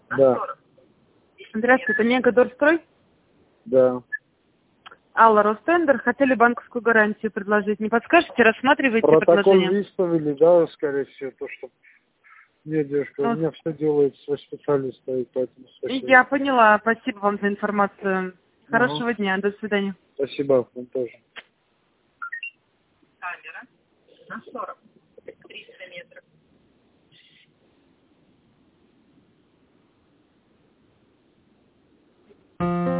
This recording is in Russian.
Да. Здравствуйте, Мегадорстрой. Да. Алла, Ростендер. Хотели банковскую гарантию предложить. Не подскажете, рассматриваете Протокол предложение? выставили, да, скорее всего, то, что... Нет, девушка, у Ну, меня все делает свой специалист, стоит, поэтому спасибо. я поняла. Спасибо вам за информацию. Ага. Хорошего дня. До свидания. Спасибо, вам тоже. Камера на 40, 300 метров.